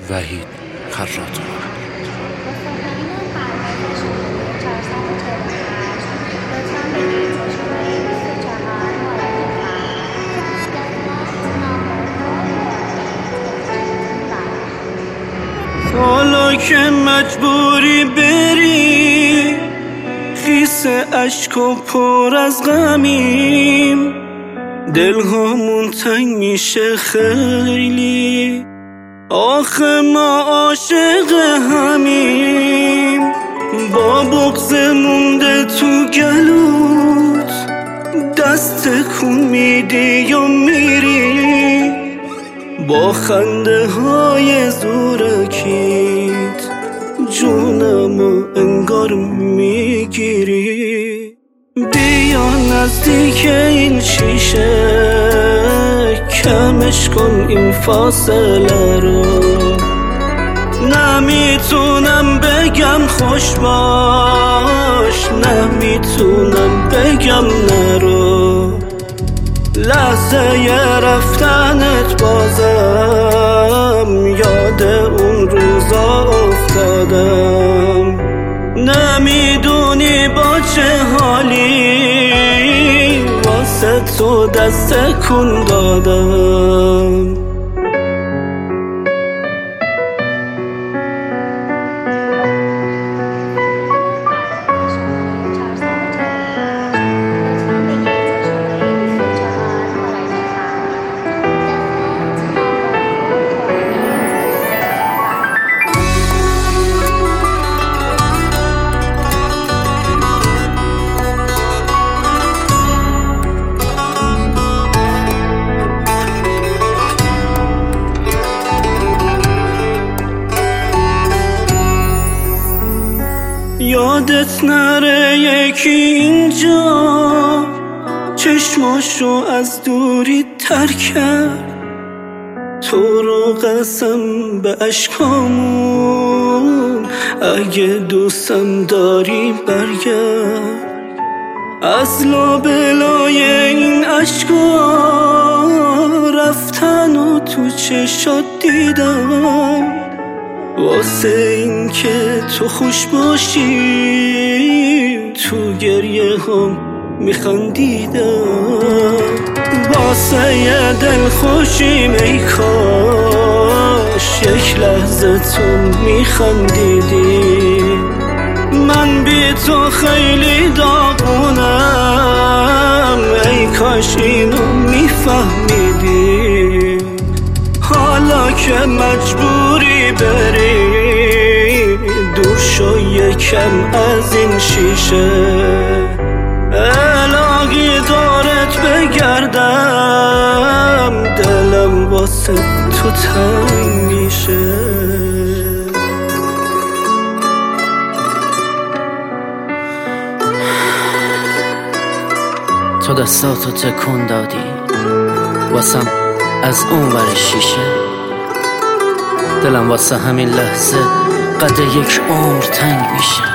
وحید خراط‌آور. حالا که مجبوری بری خیس اشک و پر از غمیم، دلهامون تنگ میشه خیلی، آخه ما عاشق همیم. با بغض مونده تو گلوت دست کن میدی یا میری، با خنده های زورکیت جونمو انگار میگیری. بیا نزدیک این شیشه کمش کن این فاصله رو، نمیتونم بگم خوش باش، نمیتونم بگم نرو. لحظه ی رفتنت بازم یاد اون روزا افتادم، نمیدونی با چه حالی واسه تو دست کن دادم. یادت نره یکی اینجا چشماشو از دوری تر کرد، تو رو قسم به اشکامون اگه دوستم داری برگرد. از لابلای این اشکا رفتن و تو چشات دیدم، واسه این که تو خوش باشی تو گریه هم میخندیدم. واسه یه دل خوشیم ای کاش یک لحظه تو میخندیدی، من بی تو خیلی داغونم، ای کاش اینو میفهمیدی. حالا که مجبوری بری دور شو یکم از این شیشه، الهی دارت بگردم دلم واسه تو تنگ میشه. تو دستاتو تکون دادی واسم از اون ور شیشه، دلم واسه همین لحظه قد یک عمر تنگ میشه.